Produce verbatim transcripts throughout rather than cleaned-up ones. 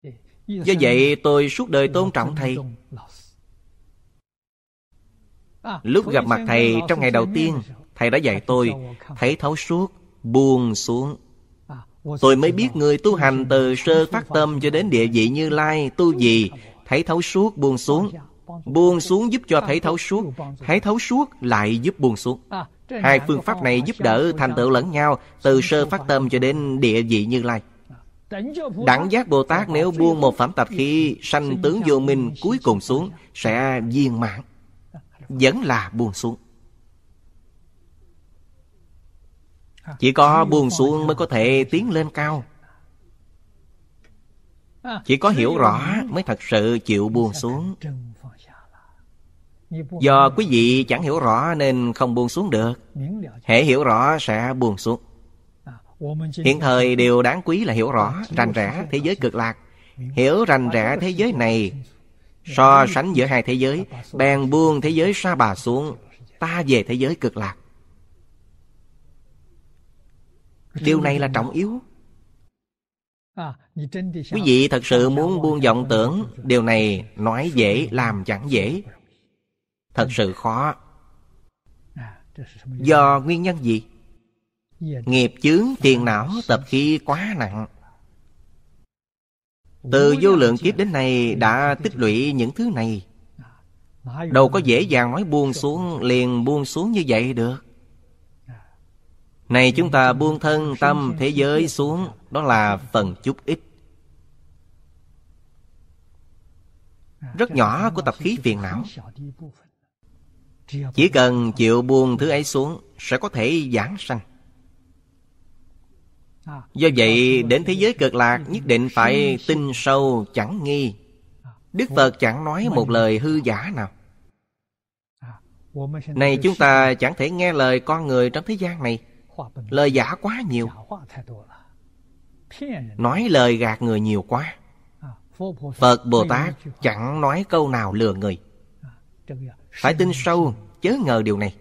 Do vậy tôi suốt đời tôn trọng thầy. Lúc gặp mặt thầy trong ngày đầu tiên, thầy đã dạy tôi thấy thấu suốt, buông xuống. Tôi mới biết người tu hành từ sơ phát tâm cho đến địa vị Như Lai tu gì thấy thấu suốt, buông xuống. Buông xuống giúp cho thấy thấu suốt, thấy thấu suốt lại giúp buông xuống. Hai phương pháp này giúp đỡ thành tựu lẫn nhau, từ sơ phát tâm cho đến địa vị Như Lai. Đẳng giác Bồ Tát nếu buông một phẩm tập khí, sanh tướng vô minh, cuối cùng xuống sẽ viên mãn. Vẫn là buông xuống. Chỉ có buông xuống mới có thể tiến lên cao. Chỉ có hiểu rõ mới thật sự chịu buông xuống. Do quý vị chẳng hiểu rõ nên không buông xuống được. Hễ hiểu rõ sẽ buông xuống. Hiện thời điều đáng quý là hiểu rõ, rành rẽ thế giới cực lạc. Hiểu rành rẽ thế giới này, so sánh giữa hai thế giới, bèn buông thế giới Sa Bà xuống, ta về thế giới cực lạc. Điều này là trọng yếu. Quý vị thật sự muốn buông vọng tưởng, điều này nói dễ làm chẳng dễ. Thật sự khó. Do nguyên nhân gì? Nghiệp chướng phiền não tập khí quá nặng. Từ vô lượng kiếp đến nay đã tích lũy những thứ này. Đâu có dễ dàng nói buông xuống liền buông xuống như vậy được. Này chúng ta buông thân tâm thế giới xuống, đó là phần chút ít, rất nhỏ của tập khí phiền não. Chỉ cần chịu buông thứ ấy xuống sẽ có thể giảng sanh. Do vậy đến thế giới cực lạc nhất định phải tin sâu chẳng nghi. Đức Phật chẳng nói một lời hư giả nào. Này chúng ta chẳng thể nghe lời con người trong thế gian này. Lời giả quá nhiều. Nói lời gạt người nhiều quá. Phật Bồ Tát chẳng nói câu nào lừa người. Phải tin sâu, chớ ngờ điều này.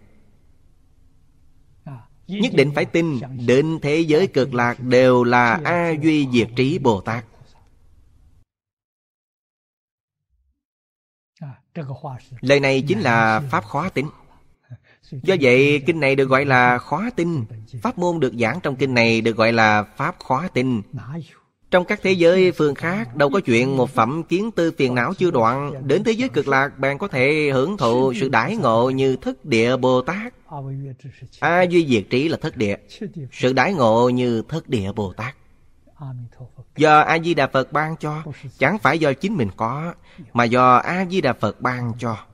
Nhất định phải tin đến thế giới cực lạc đều là A Duy Diệt Trí Bồ Tát. Lời này chính là pháp khó tin. Do vậy kinh này được gọi là khó tin. Pháp môn được giảng trong kinh này được gọi là pháp khó tin. Trong các thế giới phương khác đâu có chuyện một phẩm kiến tư phiền não chưa đoạn, đến thế giới cực lạc bạn có thể hưởng thụ sự đãi ngộ như Thất Địa Bồ Tát. A Duy Diệt Trí là thất địa. Sự đãi ngộ như Thất Địa Bồ Tát do A Di Đà Phật ban cho, chẳng phải do chính mình có, mà do A Di Đà Phật ban cho.